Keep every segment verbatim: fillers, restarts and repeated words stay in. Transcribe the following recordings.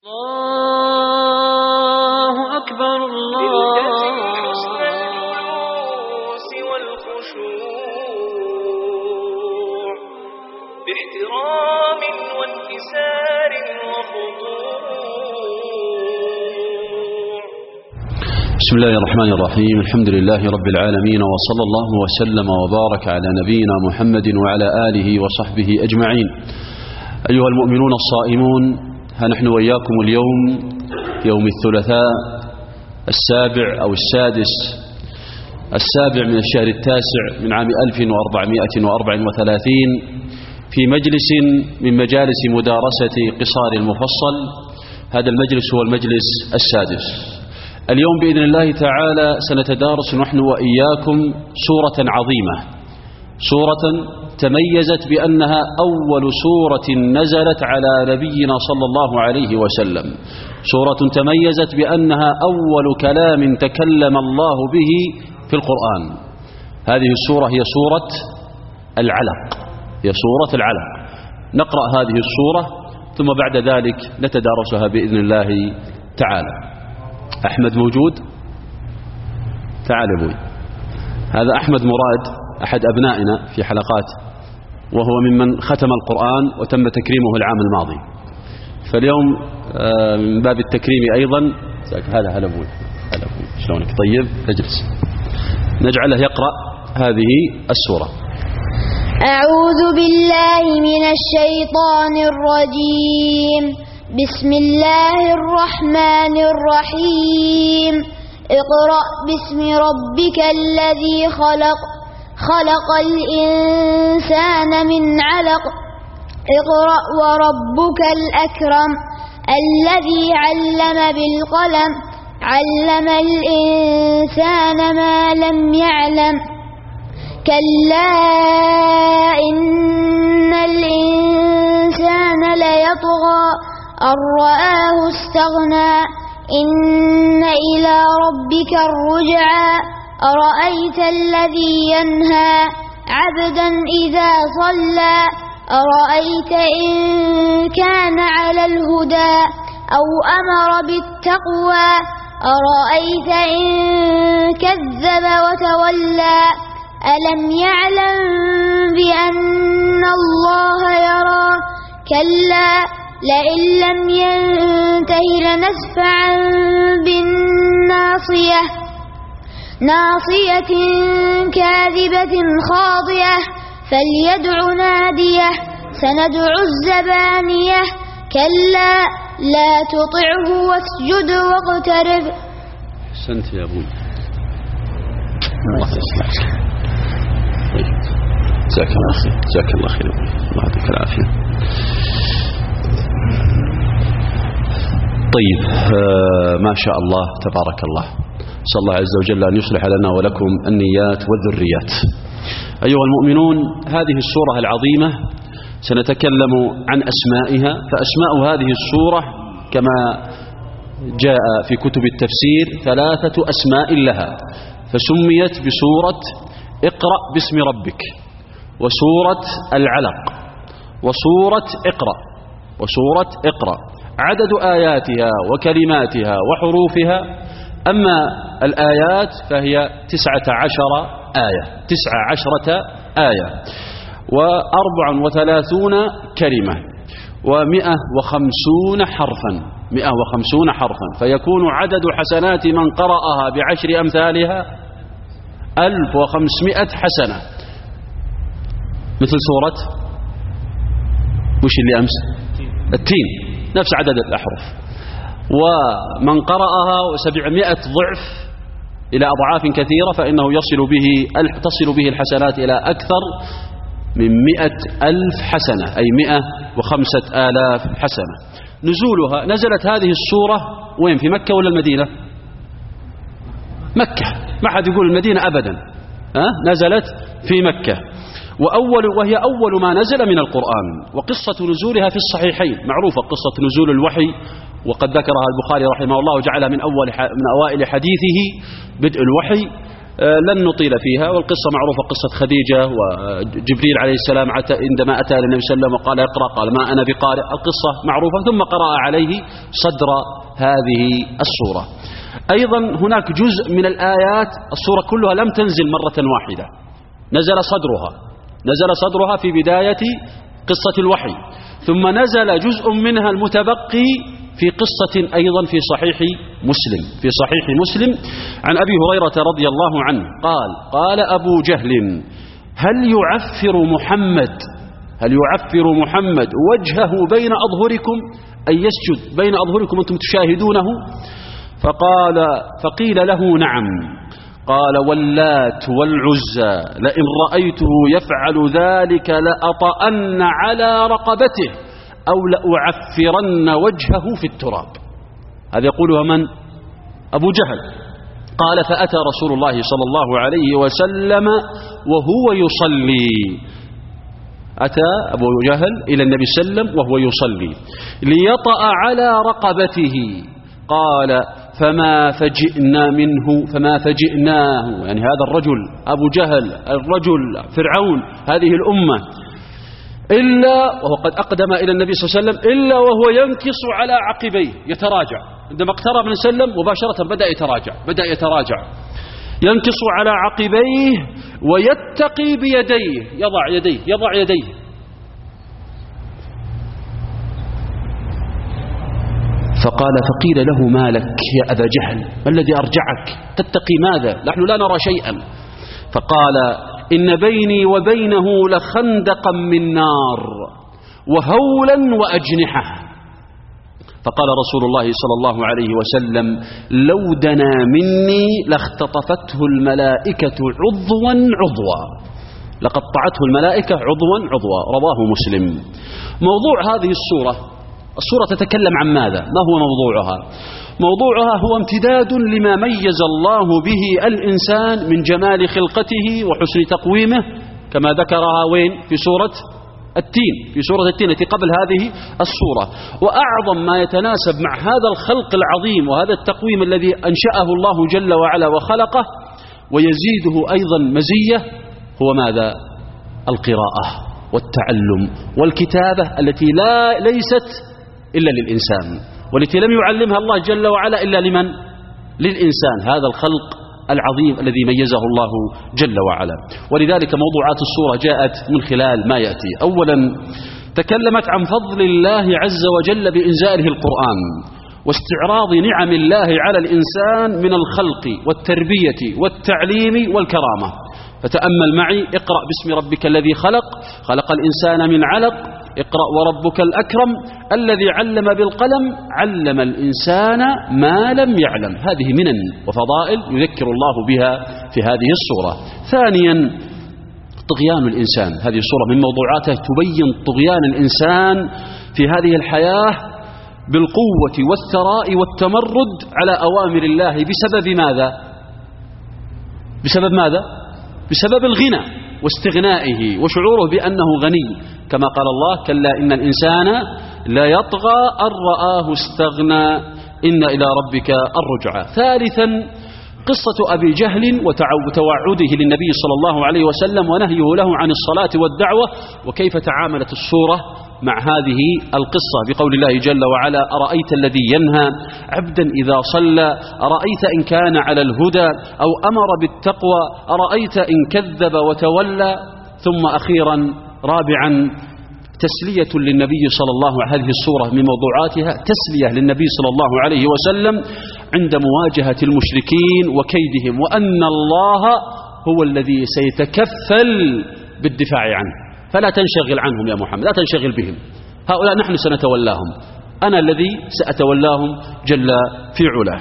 الله أكبر الله حسن الجلوس والخشوع باحترام وانكسار وخضوع. بسم الله الرحمن الرحيم. الحمد لله رب العالمين، وصلى الله وسلم وبارك على نبينا محمد وعلى آله وصحبه أجمعين. أيها المؤمنون الصائمون، ها نحن وإياكم اليوم يوم الثلاثاء السابع أو السادس السابع من الشهر التاسع من عام ألف وأربعمائة وأربع وثلاثين في مجلس من مجالس مدارسة قصار المفصل. هذا المجلس هو المجلس السادس. اليوم بإذن الله تعالى سنتدارس نحن وإياكم سورة عظيمة، سورة تميزت بأنها أول سورة نزلت على نبينا صلى الله عليه وسلم، سورة تميزت بأنها أول كلام تكلم الله به في القرآن. هذه السورة هي سورة العلق، هي سورة العلق. نقرأ هذه السورة ثم بعد ذلك نتدارسها بإذن الله تعالى. أحمد موجود؟ تعال أبوي. هذا أحمد مراد، أحد أبنائنا في حلقات، وهو ممن ختم القرآن وتم تكريمه العام الماضي، فاليوم من باب التكريم أيضا. هذا هلا أبوي، هلا أبوي، شلونك؟ طيب اجلس. نجعله يقرأ هذه السورة. أعوذ بالله من الشيطان الرجيم. بسم الله الرحمن الرحيم. اقرأ باسم ربك الذي خلق خلق الإنسان من علق. اقرأ وربك الأكرم الذي علم بالقلم علم الإنسان ما لم يعلم. كلا إن الإنسان ليطغى أن رآه استغنى. إن إلى ربك الرجعى. أرأيت الذي ينهى عبدا إذا صلى. أرأيت إن كان على الهدى أو أمر بالتقوى. أرأيت إن كذب وتولى. ألم يعلم بأن الله يرى. كلا لئن لم ينته لنسفعا بالناصية ناصية كاذبة خاضية فليدع ناديه. سندع الزبانية. كلا لا تطعه واسجد واقترب. أحسنت يا أبوي، الله يصلحك. طيب جزاك الله خير، جزاك الله خير، الله يعطيك العافية. طيب آه ما شاء الله تبارك الله. أسأل الله عز وجل أن يصلح لنا ولكم النيات والذريات. أيها المؤمنون، هذه السورة العظيمة سنتكلم عن أسمائها. فأسماء هذه السورة كما جاء في كتب التفسير ثلاثة أسماء لها، فسميت بسورة اقرأ باسم ربك، وسورة العلق، وسورة اقرأ، وسورة اقرأ. عدد آياتها وكلماتها وحروفها، أما الآيات فهي تسعة عشر آية، تسعة عشرة آية، وأربع وثلاثون كلمة، ومئة وخمسون حرفا، مئة وخمسون حرفا، فيكون عدد حسنات من قرأها بعشر أمثالها ألف وخمسمائة حسنة، مثل سورة وش اللي أمس؟ التين، نفس عدد الأحرف. ومن قرأها سبعمائة ضعف إلى أضعاف كثيرة، فإنه يصل به تصل به الحسنات إلى أكثر من مئة ألف حسنة، أي مئة وخمسة آلاف حسنة. نزولها، نزلت هذه السورة وين؟ في مكة ولا المدينة؟ مكة، ما حد يقول المدينة أبدا. أه؟ نزلت في مكة، وأول وهي أول ما نزل من القرآن. وقصة نزولها في الصحيحين معروفة، قصة نزول الوحي، وقد ذكرها البخاري رحمه الله وجعلها من أول من أوائل حديثه بدء الوحي. لن نطيل فيها، والقصة معروفة، قصة خديجة وجبريل عليه السلام عندما أتى للنبي صلى الله عليه وسلم وقال اقرأ، قال ما أنا بقارئ، القصة معروفة، ثم قرأ عليه صدر هذه السورة. أيضا هناك جزء من الآيات، السورة كلها لم تنزل مرة واحدة، نزل صدرها نزل صدرها في بداية قصة الوحي، ثم نزل جزء منها المتبقي في قصة أيضا في صحيح مسلم في صحيح مسلم عن أبي هريرة رضي الله عنه قال قال أبو جهل هل يعفر محمد هل يعفر محمد وجهه بين أظهركم، أي يسجد بين أظهركم أنتم تشاهدونه؟ فقال فقيل له نعم. قال واللات والعزى لئن رأيته يفعل ذلك لأطأن على رقبته أو لأعفرن وجهه في التراب. هذا يقولها من؟ أبو جهل. قال فأتى رسول الله صلى الله عليه وسلم وهو يصلي، أتى أبو جهل إلى النبي صلى الله عليه وسلم وهو يصلي ليطأ على رقبته. قال فما فجئنا منه فما فجئناه، يعني هذا الرجل أبو جهل الرجل فرعون هذه الأمة، إلا وهو قد أقدم إلى النبي صلى الله عليه وسلم إلا وهو ينكص على عقبيه يتراجع. عندما اقترب من سلم مباشرة بدأ يتراجع بدأ يتراجع ينكص على عقبيه ويتقي بيديه، يضع يديه يضع يديه فقال فقيل له ما لك يا أبا جهل، ما الذي أرجعك تتقي ماذا؟ نحن لا نرى شيئا. فقال إن بيني وبينه لخندقا من نار وهولا وأجنحة. فقال رسول الله صلى الله عليه وسلم لو دنا مني لاختطفته الملائكة عضوا عضوا، لقطعته الملائكة عضوا عضوا، رواه مسلم. موضوع هذه السورة السورة تتكلم عن ماذا؟ ما هو موضوعها؟ موضوعها هو امتداد لما ميز الله به الإنسان من جمال خلقته وحسن تقويمه، كما ذكرها وين؟ في سورة التين في سورة التين التي قبل هذه السورة. وأعظم ما يتناسب مع هذا الخلق العظيم وهذا التقويم الذي أنشأه الله جل وعلا وخلقه ويزيده أيضا مزية هو ماذا؟ القراءة والتعلم والكتابة التي لا ليست إلا للإنسان، والتي لم يعلمها الله جل وعلا إلا لمن؟ للإنسان، هذا الخلق العظيم الذي ميزه الله جل وعلا. ولذلك موضوعات السورة جاءت من خلال ما يأتي. أولا تكلمت عن فضل الله عز وجل بإنزاله القرآن واستعراض نعم الله على الإنسان من الخلق والتربية والتعليم والكرامة. فتأمل معي اقرأ باسم ربك الذي خلق خلق الإنسان من علق اقرأ وربك الأكرم الذي علم بالقلم علم الإنسان ما لم يعلم. هذه منن وفضائل يذكر الله بها في هذه السورة. ثانيا طغيان الإنسان، هذه السورة من موضوعاتها تبين طغيان الإنسان في هذه الحياة بالقوة والثراء والتمرد على أوامر الله بسبب ماذا؟ بسبب ماذا؟ بسبب الغنى واستغنائه وشعوره بأنه غني، كما قال الله كلا إن الإنسان لا يطغى أن رآه استغنى إن إلى ربك الرجعى. ثالثا قصة أبي جهل وتوعده للنبي صلى الله عليه وسلم ونهيه له عن الصلاة والدعوة، وكيف تعاملت السورة مع هذه القصة بقول الله جل وعلا أرأيت الذي ينهى عبدا إذا صلى أرأيت إن كان على الهدى أو أمر بالتقوى أرأيت إن كذب وتولى. ثم أخيرا رابعا تسلية للنبي صلى الله عليه وسلم، هذه السورة من موضوعاتها تسلية للنبي صلى الله عليه وسلم عند مواجهة المشركين وكيدهم، وأن الله هو الذي سيتكفل بالدفاع عنه، فلا تنشغل عنهم يا محمد، لا تنشغل بهم، هؤلاء نحن سنتولاهم، أنا الذي سأتولاهم جل في علاه.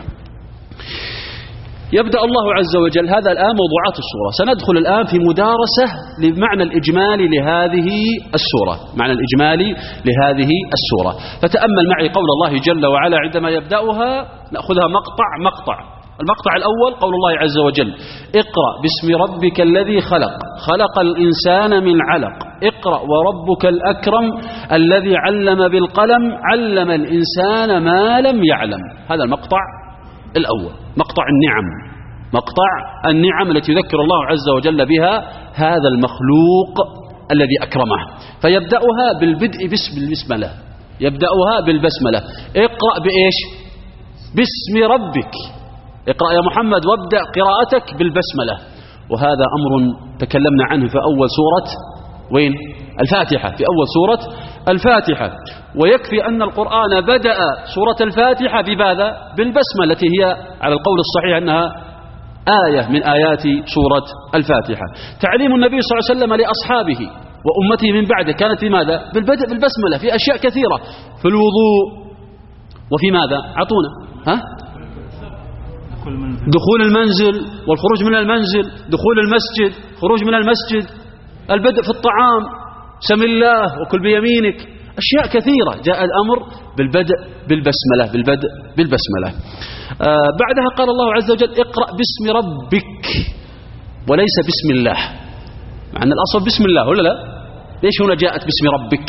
يبدأ الله عز وجل هذا الآن موضوعات السورة. سندخل الآن في مدارسة لمعنى الإجمالي لهذه السورة معنى الإجمالي لهذه السورة. فتأمل معي قول الله جل وعلا عندما يبدأها، نأخذها مقطع مقطع. المقطع الأول قول الله عز وجل اقرأ باسم ربك الذي خلق خلق الإنسان من علق اقرأ وربك الأكرم الذي علم بالقلم علم الإنسان ما لم يعلم. هذا المقطع الأول، مقطع النعم مقطع النعم التي يذكر الله عز وجل بها هذا المخلوق الذي أكرمه. فيبدأها بالبدء باسم البسملة، يبدأها بالبسملة. اقرأ بإيش؟ باسم ربك. اقرأ يا محمد وابدأ قراءتك بالبسملة. وهذا أمر تكلمنا عنه في أول سورة وين؟ الفاتحة، في أول سورة الفاتحة. ويكفي أن القرآن بدأ سورة الفاتحة بماذا؟ بالبسمة التي هي على القول الصحيح أنها آية من آيات سورة الفاتحة. تعليم النبي صلى الله عليه وسلم لأصحابه وأمته من بعده كانت لماذا؟ بالبدء بالبسملة في أشياء كثيرة، في الوضوء وفي ماذا؟ عطونا ها؟ دخول المنزل والخروج من المنزل، دخول المسجد، خروج من المسجد، البدء في الطعام، سم الله وكل بيمينك، أشياء كثيرة جاء الأمر بالبدء بالبسملة، بالبدء بالبسملة. آه بعدها قال الله عز وجل اقرأ باسم ربك وليس بسم الله، مع أن الأصل بسم الله ولا لا؟ ليش هنا جاءت باسم ربك؟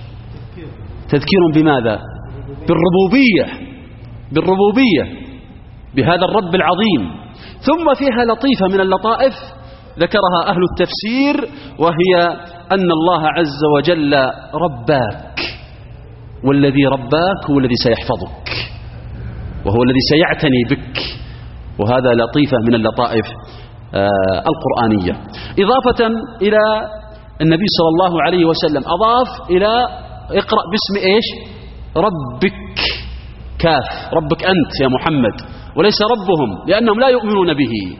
تذكير بماذا؟ بالربوبية، بالربوبية، بهذا الرب العظيم. ثم فيها لطيفة من اللطائف ذكرها أهل التفسير، وهي أن الله عز وجل رباك، والذي رباك هو الذي سيحفظك وهو الذي سيعتني بك. وهذا لطيفة من اللطائف آه القرآنية. إضافة إلى النبي صلى الله عليه وسلم أضاف إلى اقرأ باسم إيش؟ ربك، كاف، ربك أنت يا محمد، وليس ربهم لأنهم لا يؤمنون به.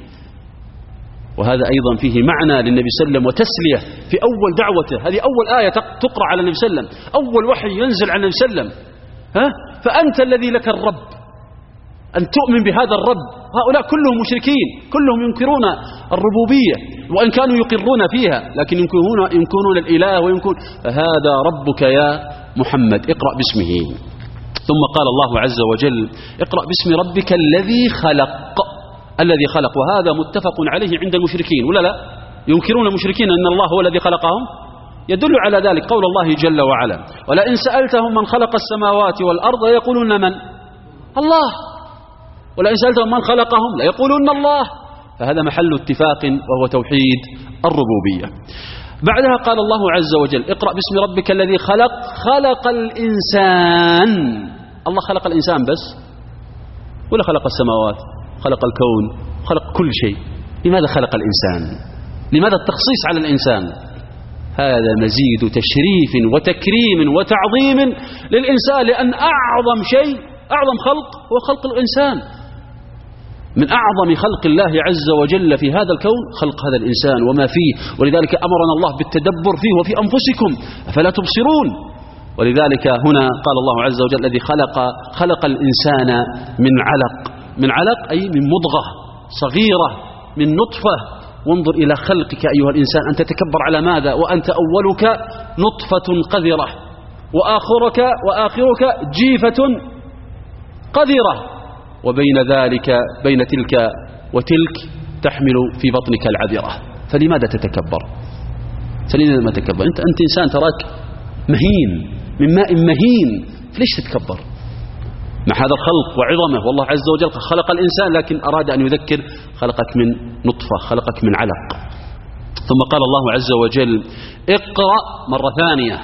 وهذا أيضا فيه معنى للنبي صلى الله عليه وسلم وتسلية في أول دعوته. هذه أول آية تقرأ على النبي صلى الله عليه وسلم، أول وحي ينزل على النبي صلى الله عليه وسلم. ها؟ فأنت الذي لك الرب، أن تؤمن بهذا الرب. هؤلاء كلهم مشركين، كلهم ينكرون الربوبية، وإن كانوا يقرون فيها لكن ينكرون, ينكرون الإله وينكرون. فهذا ربك يا محمد، اقرأ باسمه. ثم قال الله عز وجل اقرأ باسم ربك الذي خلق، الذي خلق. وهذا متفق عليه عند المشركين ولا لا؟ ينكرون المشركين أن الله هو الذي خلقهم. يدل على ذلك قول الله جل وعلا ولئن سألتهم من خلق السماوات والأرض يقولون من؟ الله. ولئن سألتهم من خلقهم ليقولون الله. فهذا محل اتفاق وهو توحيد الربوبية. بعدها قال الله عز وجل اقرأ باسم ربك الذي خلق، خلق الإنسان. الله خلق الإنسان بس ولا خلق السماوات؟ خلق الكون، خلق كل شيء. لماذا خلق الإنسان؟ لماذا التخصيص على الإنسان؟ هذا مزيد تشريف وتكريم وتعظيم للإنسان، لأن أعظم شيء، أعظم خلق هو خلق الإنسان. من أعظم خلق الله عز وجل في هذا الكون خلق هذا الإنسان وما فيه. ولذلك أمرنا الله بالتدبر فيه وفي أنفسكم أفلا تبصرون. ولذلك هنا قال الله عز وجل الذي خلق خلق الإنسان من علق، من علق أي من مضغة صغيرة، من نطفة. وانظر إلى خلقك أيها الإنسان، أن تتكبر على ماذا؟ وأنت أولك نطفة قذرة، وآخرك وآخرك جيفة قذرة، وبين ذلك بين تلك وتلك تحمل في بطنك العذرة. فلماذا تتكبر؟ فلماذا ما تتكبر؟ أنت, أنت إنسان تراك مهين من ماء مهين، فليش تتكبر مع هذا الخلق وعظمه؟ والله عز وجل خلق الإنسان لكن أراد أن يذكر خلقك من نطفة، خلقك من علق. ثم قال الله عز وجل اقرأ مرة ثانية.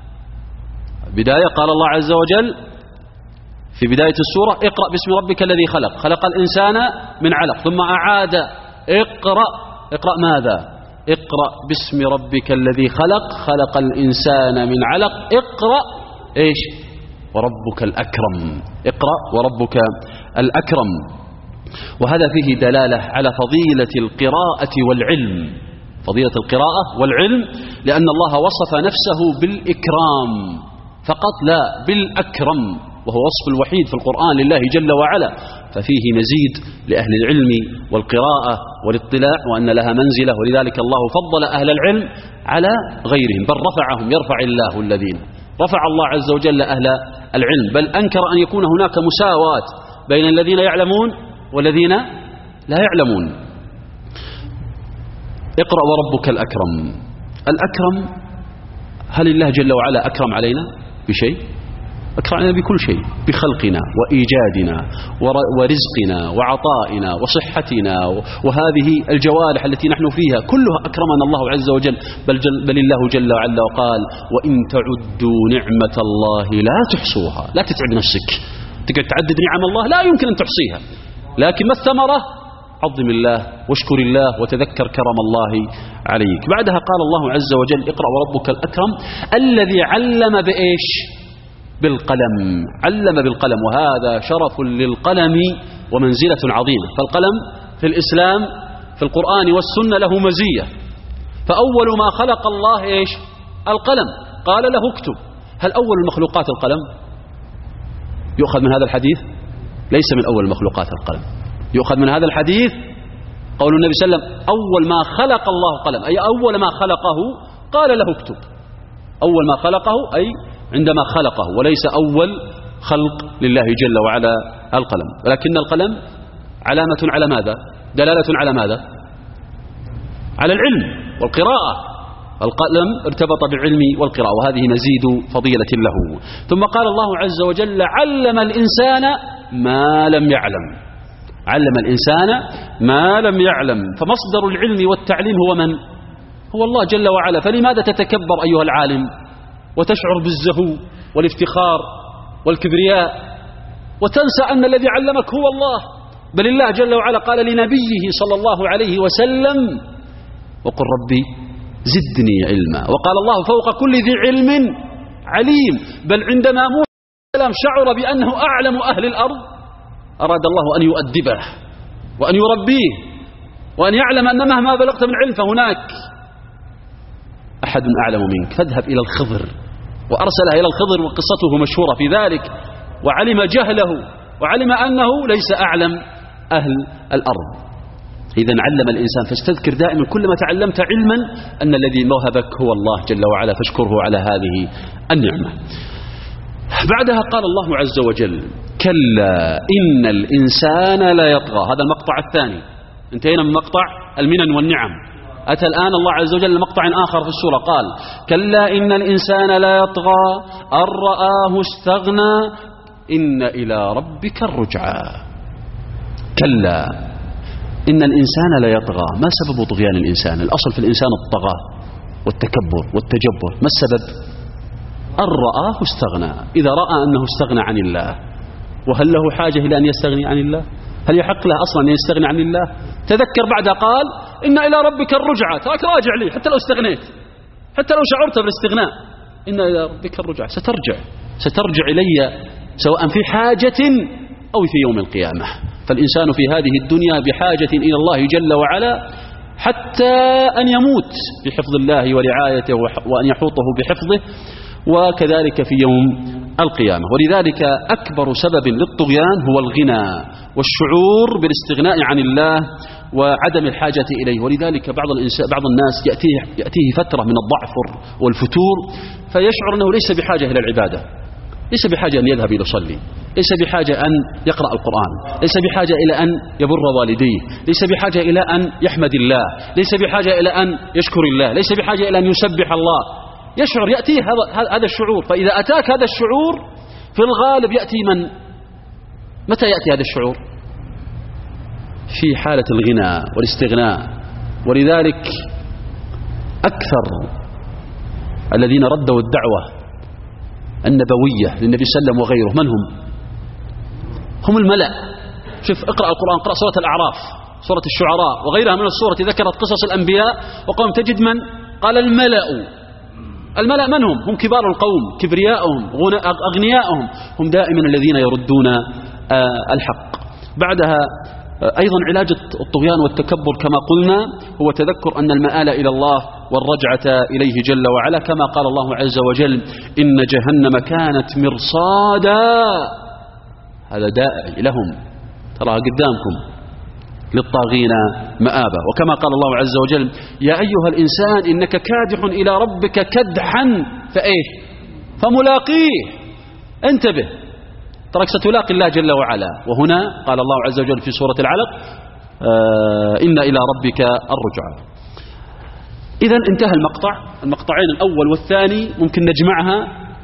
بداية قال الله عز وجل في بداية السورة اقرأ باسم ربك الذي خلق، خلق الإنسان من علق. ثم أعاد اقرأ، اقرأ ماذا؟ اقرأ باسم ربك الذي خلق، خلق الإنسان من علق. اقرأ ايش؟ وربك الأكرم، اقرأ وربك الأكرم. وهذا فيه دلالة على فضيلة القراءة والعلم، فضيلة القراءة والعلم، لأن الله وصف نفسه بالإكرام فقط لا بالأكرم، وهو وصف الوحيد في القرآن لله جل وعلا. ففيه مزيد لأهل العلم والقراءة والاطلاع، وأن لها منزلة. ولذلك الله فضل أهل العلم على غيرهم، بل رفعهم، يرفع الله الذين، رفع الله عز وجل أهل العلم، بل أنكر أن يكون هناك مساواة بين الذين يعلمون والذين لا يعلمون. اقرأ وربك الأكرم. الأكرم، هل الله جل وعلا أكرم علينا بشيء؟ أكرمنا بكل شيء، بخلقنا وإيجادنا ورزقنا وعطائنا وصحتنا وهذه الجوارح التي نحن فيها كلها أكرمنا الله عز وجل. بل, جل بل الله جل وعلا وقال: وإن تعدوا نعمة الله لا تحصوها. لا تتعب نفسك تقعد تعدد نعم الله، لا يمكن أن تحصيها، لكن ما الثمرة؟ عظم الله واشكر الله وتذكر كرم الله عليك. بعدها قال الله عز وجل: اقرأ وربك الأكرم الذي علم بإيش؟ بالقلم. علم بالقلم، وهذا شرف للقلم ومنزلة عظيمة. فالقلم في الإسلام في القرآن والسنة له مزية. فأول ما خلق الله إيش؟ القلم، قال له اكتب. هل أول المخلوقات القلم؟ يؤخذ من هذا الحديث ليس من أول المخلوقات القلم، يؤخذ من هذا الحديث قول النبي صلى الله عليه وسلم: أول ما خلق الله قلم، أي أول ما خلقه قال له اكتب. أول ما خلقه أي عندما خلقه، وليس أول خلق لله جل وعلا القلم. ولكن القلم علامة على ماذا؟ دلالة على ماذا؟ على العلم والقراءة. القلم ارتبط بالعلم والقراءة، وهذه مزيد فضيلة له. ثم قال الله عز وجل: علم الإنسان ما لم يعلم. علم الإنسان ما لم يعلم. فمصدر العلم والتعليم هو من؟ هو الله جل وعلا. فلماذا تتكبر أيها العالم وتشعر بالزهو والافتخار والكبرياء وتنسى أن الذي علمك هو الله؟ بل الله جل وعلا قال لنبيه صلى الله عليه وسلم: وقل ربي زدني علما. وقال الله: فوق كل ذي علم عليم. بل عندما موسى عليه السلام شعر بأنه أعلم أهل الأرض أراد الله أن يؤدبه وأن يربيه وأن يعلم أن مهما بلغت من علم فهناك أحد أعلم منك، فاذهب إلى الخضر. وأرسلها إلى الخضر، وقصته مشهورة في ذلك، وعلم جهله وعلم أنه ليس أعلم أهل الأرض. إذن علم الإنسان. فاستذكر دائما كلما تعلمت علما أن الذي موهبك هو الله جل وعلا، فاشكره على هذه النعمة. بعدها قال الله عز وجل: كلا إن الإنسان لا يطغى. هذا المقطع الثاني، انتهينا من مقطع المنن والنعم. أتى الآن الله عز وجل لمقطع آخر في السورة، قال: كلا إن الإنسان لا يطغى أن رآه استغنى إن إلى ربك الرجعى. كلا إن الإنسان لا يطغى. ما سبب طغيان الإنسان؟ الأصل في الإنسان الطغاة والتكبر والتجبر. ما السبب؟ أن رآه استغنى. إذا رأى أنه استغنى عن الله، وهل له حاجة إلى أن يستغني عن الله؟ هل يحق له أصلا أن يستغني عن الله؟ تذكر بعدها قال: إن إلى ربك الرجعى. تراك راجع لي حتى لو استغنيت، حتى لو شعرت بالاستغناء. إن إلى ربك الرجعى. سترجع سترجع إلي سواء في حاجة أو في يوم القيامة. فالإنسان في هذه الدنيا بحاجة إلى الله جل وعلا حتى أن يموت بحفظ الله ورعايته وأن يحوطه بحفظه، وكذلك في يوم القيامة. ولذلك أكبر سبب للطغيان هو الغنى والشعور بالاستغناء عن الله وعدم الحاجة إليه. ولذلك بعض الإنسان بعض الناس يأتيه, يأتيه فترة من الضعف والفتور، فيشعر أنه ليس بحاجة إلى العبادة، ليس بحاجة أن يذهب يصلي، ليس بحاجة أن يقرأ القرآن، ليس بحاجة إلى أن يبر والديه، ليس بحاجة إلى أن يحمد الله، ليس بحاجة إلى أن يشكر الله، ليس بحاجة إلى أن يسبح الله. يشعر يأتيه هذا الشعور. فإذا أتاك هذا الشعور في الغالب يأتي من؟ متى يأتي هذا الشعور؟ في حالة الغنى والاستغناء. ولذلك أكثر الذين ردوا الدعوة النبوية للنبي صلى الله عليه وسلم وغيره من هم؟ هم الملأ. شوف، اقرأ القرآن، اقرأ سورة الأعراف، سورة الشعراء وغيرها من السورة ذكرت قصص الأنبياء وقوم، تجد من؟ قال الملأ. الملأ من هم؟ هم كبار القوم، كبرياءهم، أغنياءهم، هم دائما الذين يردون الحق. بعدها أيضا علاج الطغيان والتكبر كما قلنا هو تذكر أن المآل إلى الله والرجعة إليه جل وعلا، كما قال الله عز وجل: إن جهنم كانت مرصادا. هذا داعي لهم، تراها قدامكم، للطاغين مآبا. وكما قال الله عز وجل: يا أيها الإنسان إنك كادح إلى ربك كدحا فإيه فملاقيه. انتبه، ترك ستلاقي الله جل وعلا. وهنا قال الله عز وجل في سورة العلق: آه إن إلى ربك الرجعى. إذن انتهى المقطع. المقطعين الأول والثاني ممكن نجمعها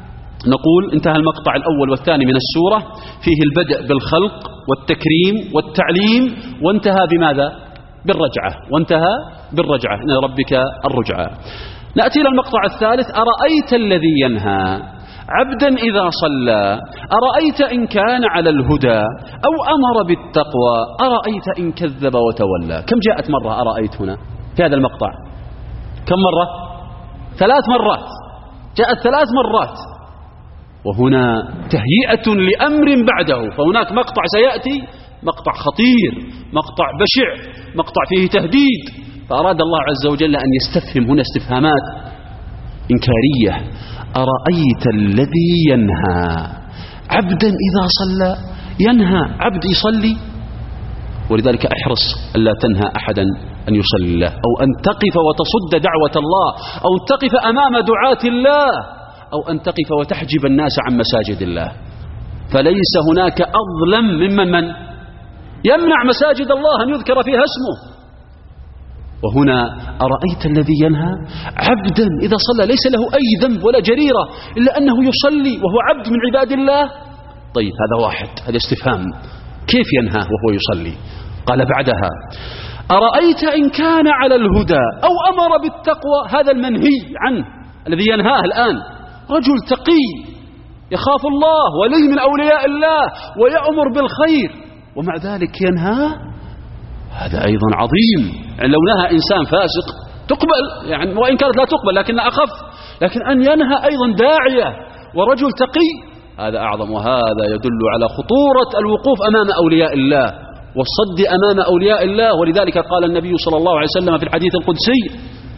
نقول انتهى المقطع الأول والثاني من السورة، فيه البدء بالخلق والتكريم والتعليم، وانتهى بماذا؟ بالرجعة، وانتهى بالرجعة، إن ربك الرجعة. نأتي إلى المقطع الثالث: أرأيت الذي ينهى عبدا إذا صلى، أرأيت إن كان على الهدى أو أمر بالتقوى، أرأيت إن كذب وتولى. كم جاءت مرة أرأيت هنا في هذا المقطع؟ كم مرة؟ ثلاث مرات، جاءت ثلاث مرات. وهنا تهيئة لأمر بعده، فهناك مقطع سيأتي مقطع خطير، مقطع بشع، مقطع فيه تهديد، فأراد الله عز وجل أن يستفهم هنا استفهامات إنكارية. أرأيت الذي ينهى عبدا إذا صلى، ينهى عبد يصلي، ولذلك احرص ألا تنهى أحدا أن يصلي الله، أو أن تقف وتصد دعوة الله، أو أن تقف أمام دعاة الله، أو أن تقف وتحجب الناس عن مساجد الله. فليس هناك أظلم ممن من يمنع مساجد الله أن يذكر فيها اسمه. وهنا أرأيت الذي ينهى عبدا إذا صلى، ليس له أي ذنب ولا جريرة إلا أنه يصلي وهو عبد من عباد الله. طيب هذا واحد، هذا استفهام، كيف ينهى وهو يصلي؟ قال بعدها: أرأيت إن كان على الهدى أو أمر بالتقوى. هذا المنهي عنه الذي ينهاه الآن رجل تقي يخاف الله، ولي من أولياء الله، ويأمر بالخير، ومع ذلك ينهى. هذا أيضا عظيم. يعني لو نهى إنسان فاسق تقبل، يعني وإن كانت لا تقبل لكن أخف، لكن أن ينهى أيضا داعية ورجل تقي، هذا أعظم. وهذا يدل على خطورة الوقوف أمام أولياء الله والصد أمام أولياء الله. ولذلك قال النبي صلى الله عليه وسلم في الحديث القدسي: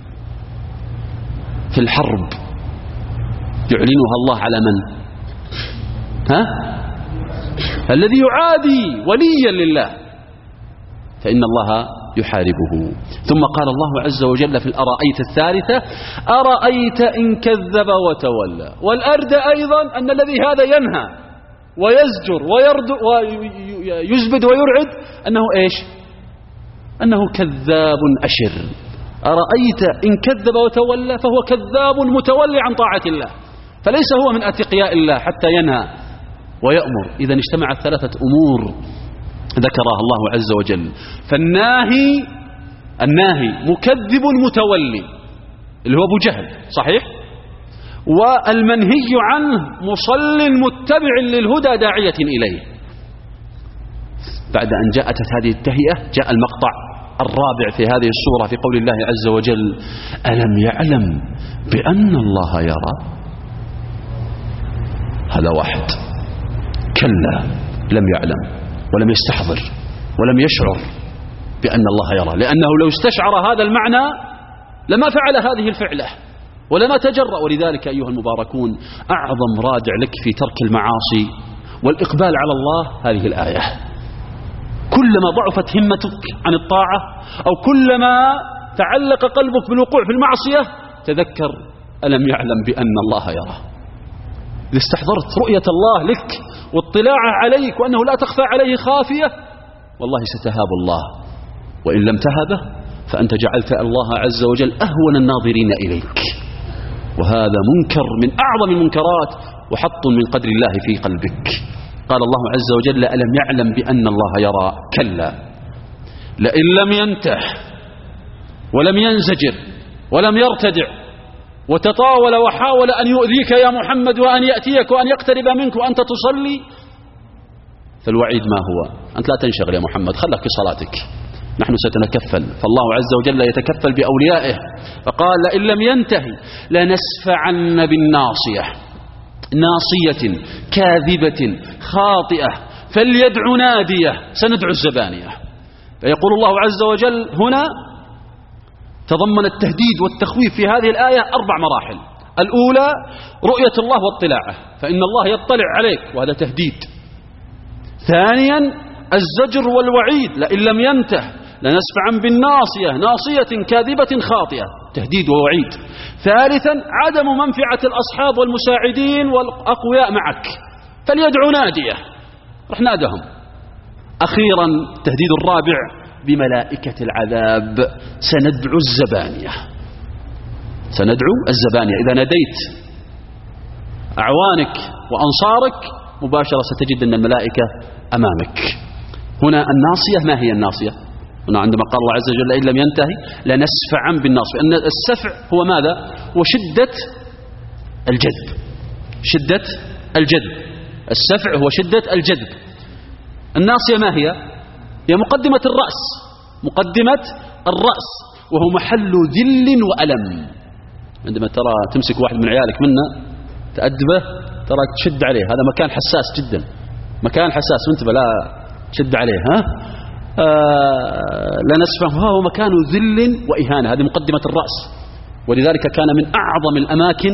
في الحرب يعلنها الله على من؟ ها؟ الذي يعادي وليا لله، فإن الله يحاربه. ثم قال الله عز وجل في الأرأيت الثالثة: أرأيت إن كذب وتولى. والأرد أيضا أن الذي هذا ينهى ويزجر ويرد ويزبد ويرعد أنه إيش؟ أنه كذاب أشر. أرأيت إن كذب وتولى، فهو كذاب متولي عن طاعة الله، فليس هو من أتقياء الله حتى ينهى ويأمر. إذا اجتمعت ثلاثة أمور ذكرها الله عز وجل. فالناهي الناهي مكذب متولي اللي هو أبو جهل، صحيح؟ والمنهي عنه مصل متبع للهدى داعية إليه. بعد أن جاءت هذه التهيئة جاء المقطع الرابع في هذه السورة في قول الله عز وجل: ألم يعلم بأن الله يرى. هذا واحد. كلا، لم يعلم ولم يستحضر ولم يشعر بأن الله يرى، لأنه لو استشعر هذا المعنى لما فعل هذه الفعلة ولما تجرأ. ولذلك أيها المباركون أعظم رادع لك في ترك المعاصي والإقبال على الله هذه الآية. كلما ضعفت همتك عن الطاعة أو كلما تعلق قلبك بالوقوع في المعصية تذكر ألم يعلم بأن الله يرى. إذا استحضرت رؤية الله لك واطلاعه عليك وأنه لا تخفى عليه خافية، والله ستهاب الله. وإن لم تهبه فأنت جعلت الله عز وجل أهون الناظرين إليك، وهذا منكر من أعظم المنكرات وحط من قدر الله في قلبك. قال الله عز وجل: ألم يعلم بأن الله يرى. كلا، لئن لم ينته ولم ينزجر ولم يرتدع وتطاول وحاول أن يؤذيك يا محمد وأن يأتيك وأن يقترب منك وأنت تصلي، فالوعيد ما هو؟ أنت لا تنشغل يا محمد، خلك في صلاتك، نحن سنتكفل. فالله عز وجل يتكفل بأوليائه، فقال: لئن لم ينتهي لنسفعن بالناصية، ناصية كاذبة خاطئة فليدع ناديه سندعو الزبانية. فيقول الله عز وجل هنا تضمن التهديد والتخويف في هذه الآية أربع مراحل. الأولى رؤية الله واطلاعه، فإن الله يطلع عليك وهذا تهديد. ثانيا الزجر والوعيد: لئن لم ينته لنسفعن بالناصية، ناصية كاذبة خاطئة، تهديد ووعيد. ثالثا عدم منفعة الأصحاب والمساعدين والأقوياء معك، فليدعو ناديه، رح نادهم. أخيرا تهديد الرابع بملائكة العذاب: سندعو الزبانية، سندعو الزبانية. إذا ناديت أعوانك وأنصارك مباشرة ستجد أن الملائكة أمامك. هنا الناصية ما هي الناصية؟ هنا عندما قال الله عز وجل إن لم ينتهي لنسفعا بالناصية، أن السفع هو ماذا؟ هو شدة الجذب، شدة الجذب. السفع هو شدة الجذب. الناصية ما هي؟ هي مقدمة الرأس، مقدمة الرأس، وهو محل ذل وألم. عندما ترى تمسك واحد من عيالك منا تأدبه ترى تشد عليه، هذا مكان حساس جدا، مكان حساس، وانتبه لا تشد عليه. ها آه لا نسفه، هو مكان ذل وإهانة، هذه مقدمة الرأس. ولذلك كان من أعظم الأماكن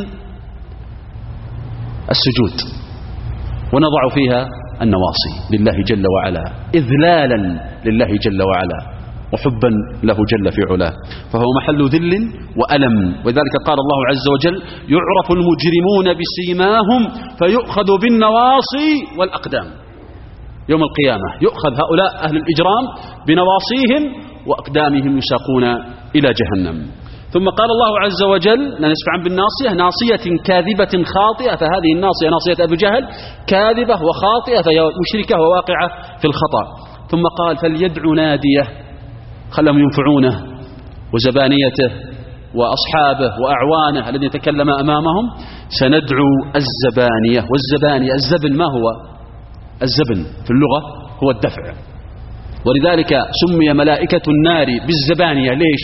السجود، ونضع فيها النواصي لله جل وعلا إذلالا لله جل وعلا وحبا له جل في علاه، فهو محل ذل وألم. ولذلك قال الله عز وجل يعرف المجرمون بسيماهم فيؤخذ بالنواصي والأقدام. يوم القيامة يؤخذ هؤلاء أهل الإجرام بنواصيهم وأقدامهم يساقون إلى جهنم. ثم قال الله عز وجل لنسفعا بالناصية، ناصية كاذبة خاطئة، فهذه الناصية ناصية أبو جهل كاذبة وخاطئة، فهي مشركة وواقعة في الخطأ. ثم قال فليدع ناديه، خلهم ينفعونه وزبانيته وأصحابه وأعوانه الذين تكلم أمامهم. سندعو الزبانية، والزبانية الزبن ما هو؟ الزبن في اللغة هو الدفع، ولذلك سمي ملائكة النار بالزبانية. ليش؟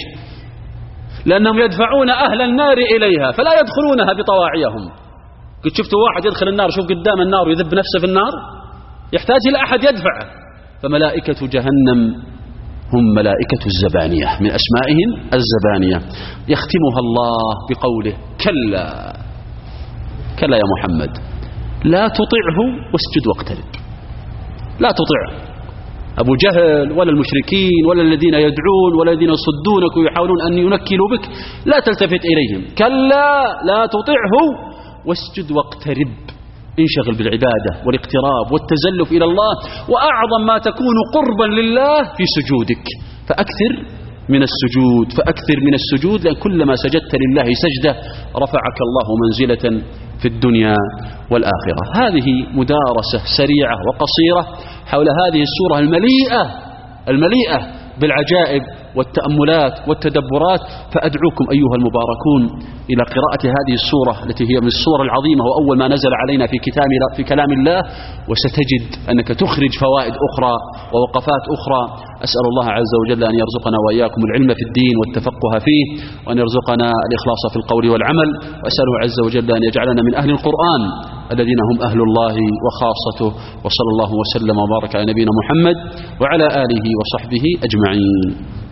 لأنهم يدفعون أهل النار إليها فلا يدخلونها بطواعيهم. قد شفتوا واحد يدخل النار، شوف قدام النار ويذب نفسه في النار، يحتاج إلى أحد يدفعه. فملائكة جهنم هم ملائكة الزبانية، من أسمائهم الزبانية. يختمها الله بقوله كلا كلا يا محمد لا تطعه واسجد واقترب. لا تطع أبو جهل ولا المشركين ولا الذين يدعون ولا الذين يصدونك ويحاولون أن ينكلوا بك، لا تلتفت إليهم. كلا لا تطعه واسجد واقترب، انشغل بالعبادة والاقتراب والتزلف إلى الله، وأعظم ما تكون قربا لله في سجودك، فأكثر من السجود فأكثر من السجود، لأن كلما سجدت لله سجدة رفعك الله منزلة في الدنيا والآخرة. هذه مدارسة سريعة وقصيرة حول هذه السورة المليئة المليئة بالعجائب والتأملات والتدبرات. فأدعوكم أيها المباركون إلى قراءة هذه السورة التي هي من السور العظيمة وأول ما نزل علينا في كتاب في كلام الله، وستجد أنك تخرج فوائد أخرى ووقفات أخرى. أسأل الله عز وجل أن يرزقنا وإياكم العلم في الدين والتفقه فيه، وأن يرزقنا الإخلاص في القول والعمل، وأسأله عز وجل أن يجعلنا من أهل القرآن الذين هم أهل الله وخاصته. وصلى الله وسلم وبارك على نبينا محمد وعلى آله وصحبه أجمعين.